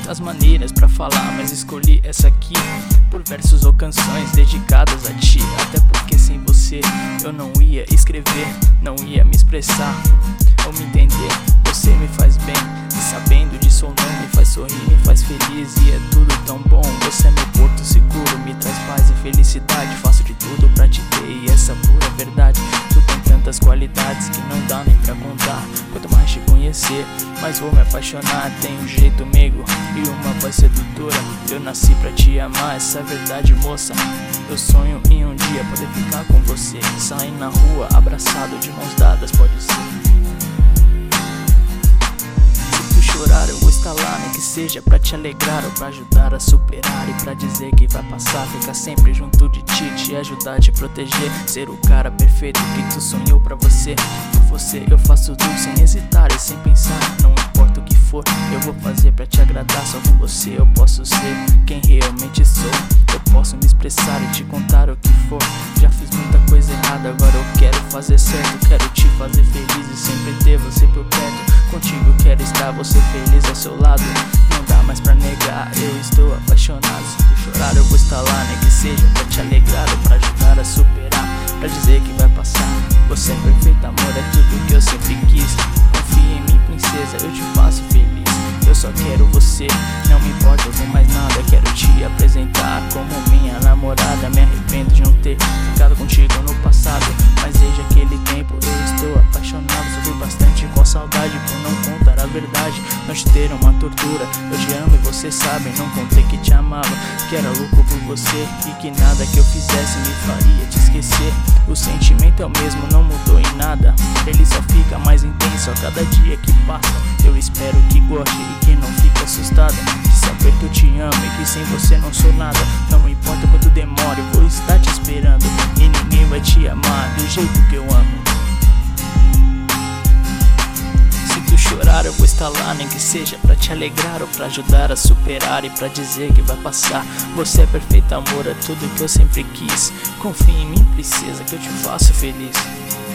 muitas maneiras pra falar, mas escolhi essa aqui por versos ou canções dedicadas a ti. Até porque sem você eu não ia escrever, não ia me expressar ou me entender. Você me faz bem e sabendo disso ou não me faz sorrir, me faz feliz e é tudo tão bom. Você é meu porto seguro, me traz paz e felicidade. Faço de tudo pra te ter e essa pura verdade. Tu tem tantas qualidades que não dá nem pra contar. Quanto mais te conhecer, mais vou me apaixonar. Tem um jeito meigo e uma voz sedutora. Eu nasci pra te amar, essa é verdade, moça. Eu sonho em um dia poder ficar com você, sair na rua abraçado de mãos dadas, pode ser. Eu vou estar lá, nem que seja pra te alegrar ou pra ajudar a superar e pra dizer que vai passar. Ficar sempre junto de ti, te ajudar a te proteger, ser o cara perfeito que tu sonhou pra você. Por você eu faço tudo sem hesitar e sem pensar. Não importa o que for, eu vou fazer pra te agradar. Só com você eu posso ser quem realmente sou. Eu posso me expressar e te contar o que for. Já fiz muita coisa errada, agora eu quero fazer certo. Quero te fazer feliz e sempre ter você por perto. Contigo quero estar, você feliz ao seu lado. Não dá mais pra negar, eu estou apaixonado. Se tu chorar eu vou estar lá, nem que seja pra te alegrar ou pra ajudar a superar, pra dizer que vai passar. Você é perfeito, amor, é tudo que eu sempre quis. Confia em mim, princesa, eu te faço feliz. Eu só quero você, não me importa com mais nada. Quero te apresentar como minha namorada. Me arrependo de não ter ficado contigo no passado, mas desde aquele tempo eu estou apaixonado. Sofri bastante com saudade por não contar a verdade, não te ter uma tortura. Eu te amo e você sabe, não contei que te amava, que era louco por você e que nada que eu fizesse me faria te esquecer. O sentimento é o mesmo, não mudou em nada. Ele só fica mais intenso a cada dia que passa. Eu espero que goste e que não fique assustada, de saber que eu te amo e que sem você não sou nada. Não importa quanto demore, eu vou estar te esperando e ninguém vai te amar do jeito que eu amo. Se tu chorar eu vou estar lá, nem que seja pra te alegrar ou pra ajudar a superar e pra dizer que vai passar. Você é perfeito, amor, é tudo que eu sempre quis. Confia em mim, princesa, que eu te faço feliz.